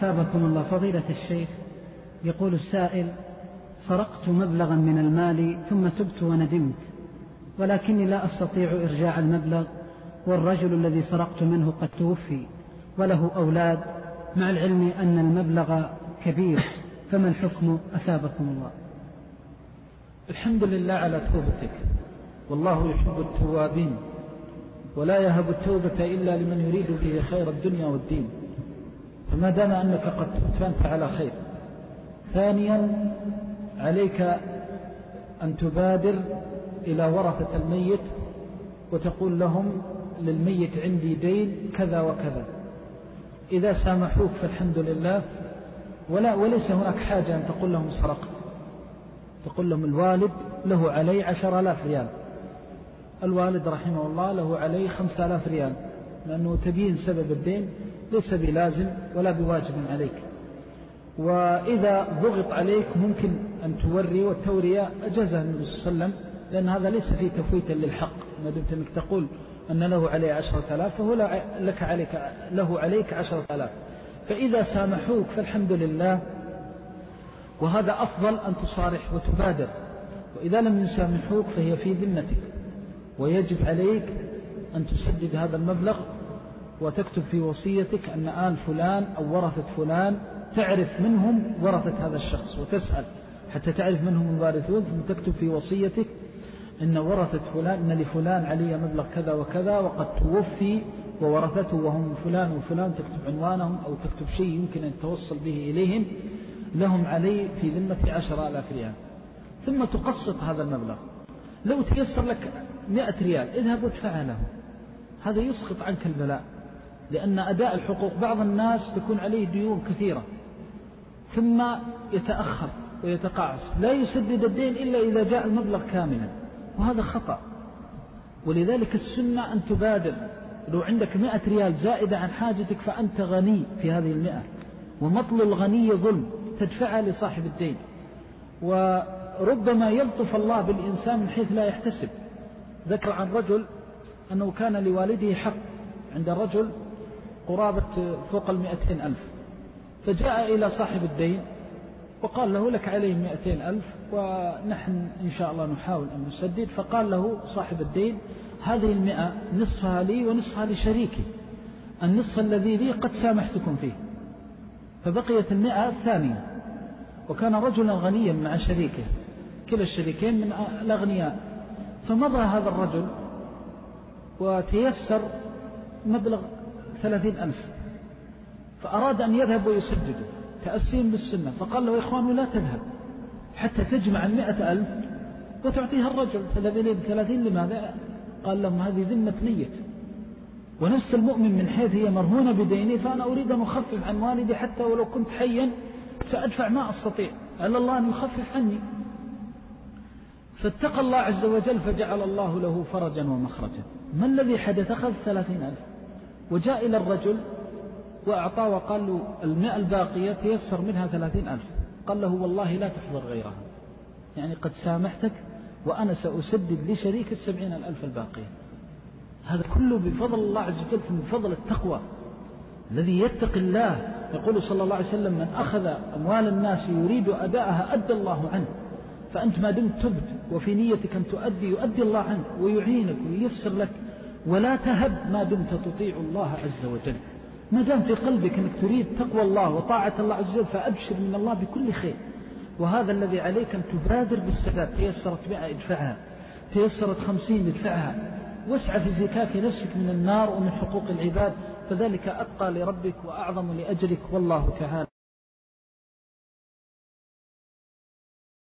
أثابكم الله فضيلة الشيخ. يقول السائل: سرقت مبلغا من المال ثم تبت وندمت، ولكني لا أستطيع إرجاع المبلغ، والرجل الذي سرقت منه قد توفي وله أولاد، مع العلم أن المبلغ كبير، فما الحكم أثابكم الله؟ الحمد لله على توبتك، والله يحب التوابين، ولا يهب التوبة إلا لمن يريد به خير الدنيا والدين، فما دام أنك قد تبت فأنت على خير. ثانيا، عليك أن تبادر إلى ورثة الميت وتقول لهم: للميت عندي دين كذا وكذا. إذا سامحوك فالحمد لله، وليس هناك حاجة أن تقول لهم سرقت. تقول لهم: الوالد له علي 10,000 ريال، الوالد رحمه الله له علي 5,000 ريال، لأنه تبيين سبب الدين ليس بلازم ولا بواجب عليك. وإذا ضغط عليك ممكن أن توري، والتورية أجازها النبي صلى الله عليه وسلم، لأن هذا ليس فيه تفويتا للحق. ما دمت أنك تقول أن له عليه 10,000 فهو له عليك 10,000. فإذا سامحوك فالحمد لله، وهذا أفضل أن تصارح وتبادر. وإذا لم يسامحوك فهي في ذمتك، ويجب عليك أن تسدد هذا المبلغ، وتكتب في وصيتك أن آل فلان أو ورثة فلان تعرف منهم ورثة هذا الشخص، وتسأل حتى تعرف منهم الوارثون، ثم تكتب في وصيتك إن ورثة فلان، إن لفلان علي مبلغ كذا وكذا وقد توفي وورثته وهم فلان وفلان، تكتب عنوانهم أو تكتب شيء يمكن أن توصل به إليهم، لهم علي في ذمة 10,000 ريال، ثم تقسط هذا المبلغ. لو تيسر لك 100 ريال اذهب وادفعها له، هذا يسقط عنك البلاء، لأن أداء الحقوق بعض الناس تكون عليه ديون كثيرة ثم يتأخر ويتقاعس، لا يسدد الدين إلا إذا جاء المبلغ كاملا، وهذا خطأ. ولذلك السنة أن تبادر. لو عندك 100 ريال زائدة عن حاجتك فأنت غني في هذه 100، ومطل الغني ظلم، تدفعها لصاحب الدين. وربما يلطف الله بالإنسان من حيث لا يحتسب. ذكر عن رجل أنه كان لوالده حق عند رجل قرابة فوق 200,000، فجاء إلى صاحب الدين وقال له: لك عليه 200,000 ونحن إن شاء الله نحاول أن نسدد. فقال له صاحب الدين: هذه 100 نصفها لي ونصفها لشريكي، النصف الذي لي قد سامحتكم فيه. فبقيت 100 الثانية، وكان رجلا غنيا مع شريكه، كلا الشريكين من الأغنياء. فمضى هذا الرجل وتيسر مبلغ 30,000، فأراد أن يذهب ويسدده تأسيم بالسنة، فقال له: يا إخوان لا تذهب حتى تجمع 100,000 وتعطيها الرجل 30. لماذا؟ قال لهم: هذه ذمة نية، ونفس المؤمن من حيث هي مرهونة بديني، فأنا أريد أن أخفف عن والدي حتى ولو كنت حيا سأدفع ما أستطيع، على الله أن يخفف عني. فاتقى الله عز وجل فجعل الله له فرجا ومخرجا. ما الذي حدث؟ أخذ 30,000 وجاء إلى الرجل وأعطاه وقال له: 100 الباقية تيسر منها 30,000. قال له: والله لا تحضر غيرها، يعني قد سامحتك وأنا سأسدد لشريك 70,000 الباقية. هذا كله بفضل الله عز وجل، من فضل التقوى. الذي يتقي الله، يقول صلى الله عليه وسلم: من أخذ أموال الناس يريد أداءها أدى الله عنه. فأنت ما دمت تبت وفي نيتك أن تؤدي، يؤدي الله عنك ويعينك وييسر لك. ولا تهب ما دمت تطيع الله عز وجل. ما دام في قلبك أنك تريد تقوى الله وطاعة الله عز وجل فأبشر من الله بكل خير. وهذا الذي عليك، أن تبادر بالسداد. تيسرت 100 ادفعها، تيسرت 50 ادفعها، واسعى في زكاة نفسك من النار ومن حقوق العباد، فذلك أتقى لربك وأعظم لأجرك، والله تعالى